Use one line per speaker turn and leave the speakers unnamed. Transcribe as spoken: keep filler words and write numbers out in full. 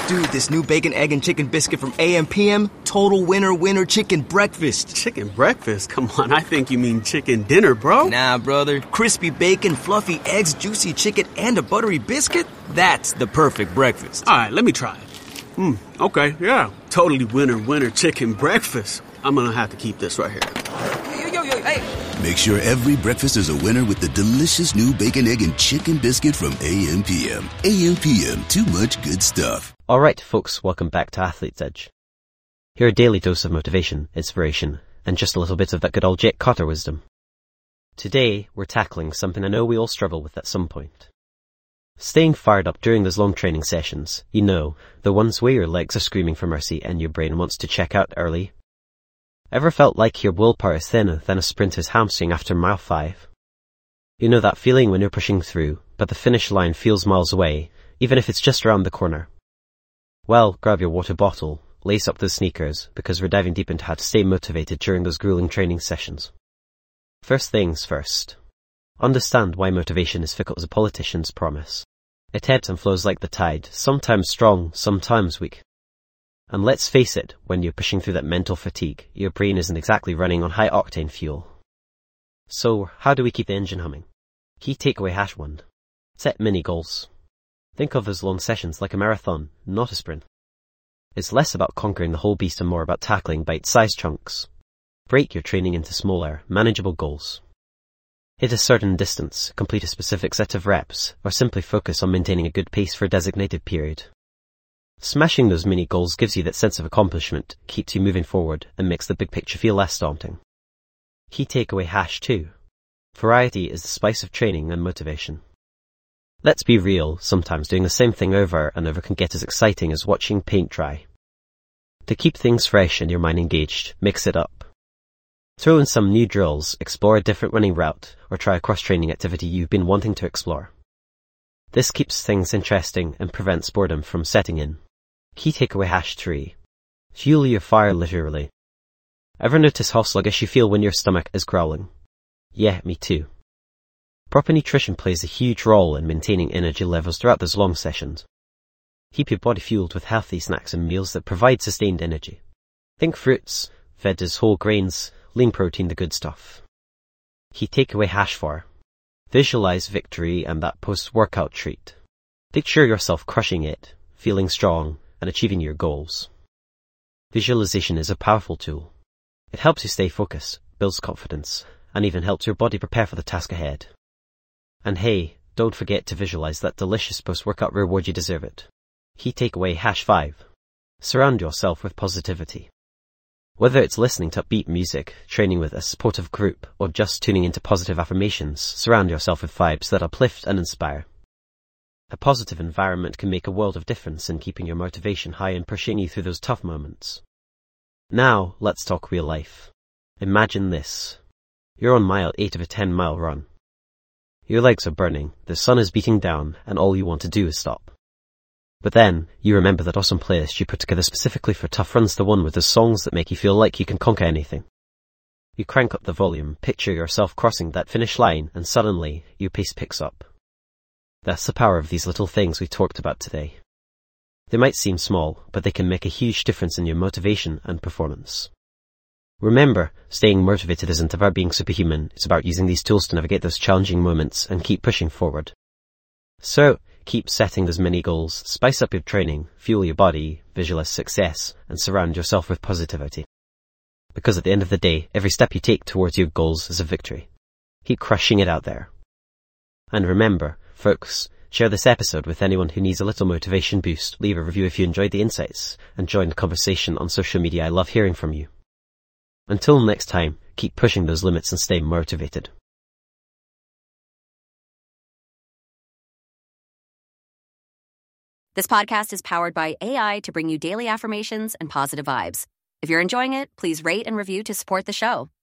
Dude, this new bacon, egg, and chicken biscuit from A M P M, total winner, winner chicken breakfast.
Chicken breakfast? Come on, I think you mean chicken dinner, bro.
Nah, brother. Crispy bacon, fluffy eggs, juicy chicken, and a buttery biscuit? That's the perfect breakfast.
All right, let me try it. Hmm, okay, yeah. Totally winner, winner chicken breakfast. I'm gonna have to keep this right here.
Yo, yo, yo, hey.
Make sure every breakfast is a winner with the delicious new bacon, egg, and chicken biscuit from A M P M. A M P M, too much good stuff.
Alright folks, welcome back to Athlete's Edge. Your daily dose of motivation, inspiration, and just a little bit of that good old Jake Cotter wisdom. Today, we're tackling something I know we all struggle with at some point. Staying fired up during those long training sessions, you know, the ones where your legs are screaming for mercy and your brain wants to check out early. Ever felt like your willpower is thinner than a sprinter's hamstring after mile five? You know that feeling when you're pushing through, but the finish line feels miles away, even if it's just around the corner. Well, grab your water bottle, lace up those sneakers, because we're diving deep into how to stay motivated during those grueling training sessions. First things first. Understand why motivation is fickle as a politician's promise. It ebbs and flows like the tide, sometimes strong, sometimes weak. And let's face it, when you're pushing through that mental fatigue, your brain isn't exactly running on high-octane fuel. So, how do we keep the engine humming? Key takeaway hash one. Set mini goals. Think of those long sessions like a marathon, not a sprint. It's less about conquering the whole beast and more about tackling bite-sized chunks. Break your training into smaller, manageable goals. Hit a certain distance, complete a specific set of reps, or simply focus on maintaining a good pace for a designated period. Smashing those mini goals gives you that sense of accomplishment, keeps you moving forward, and makes the big picture feel less daunting. Key takeaway hash two. Variety is the spice of training and motivation. Let's be real, sometimes doing the same thing over and over can get as exciting as watching paint dry. To keep things fresh and your mind engaged, mix it up. Throw in some new drills, explore a different running route, or try a cross-training activity you've been wanting to explore. This keeps things interesting and prevents boredom from setting in. Key takeaway hash three. Fuel your fire literally. Ever notice how sluggish you feel when your stomach is growling? Yeah, me too. Proper nutrition plays a huge role in maintaining energy levels throughout those long sessions. Keep your body fueled with healthy snacks and meals that provide sustained energy. Think fruits, veggies, whole grains, lean protein, the good stuff. Key takeaway hash four. Visualize victory and that post-workout treat. Picture yourself crushing it, feeling strong, and achieving your goals. Visualization is a powerful tool. It helps you stay focused, builds confidence, and even helps your body prepare for the task ahead. And hey, don't forget to visualize that delicious post-workout reward. You deserve it. Key takeaway hash five. Surround yourself with positivity. Whether it's listening to upbeat music, training with a supportive group, or just tuning into positive affirmations, surround yourself with vibes that uplift and inspire. A positive environment can make a world of difference in keeping your motivation high and pushing you through those tough moments. Now, let's talk real life. Imagine this. You're on mile eight of a ten mile run. Your legs are burning, the sun is beating down, and all you want to do is stop. But then, you remember that awesome playlist you put together specifically for tough runs, the one with the songs that make you feel like you can conquer anything. You crank up the volume, picture yourself crossing that finish line, and suddenly, your pace picks up. That's the power of these little things we talked about today. They might seem small, but they can make a huge difference in your motivation and performance. Remember, staying motivated isn't about being superhuman, it's about using these tools to navigate those challenging moments and keep pushing forward. So, keep setting those mini goals, spice up your training, fuel your body, visualize success, and surround yourself with positivity. Because at the end of the day, every step you take towards your goals is a victory. Keep crushing it out there. And remember, folks, share this episode with anyone who needs a little motivation boost, leave a review if you enjoyed the insights, and join the conversation on social media. I love hearing from you. Until next time, keep pushing those limits and stay motivated.
This podcast is powered by A I to bring you daily affirmations and positive vibes. If you're enjoying it, please rate and review to support the show.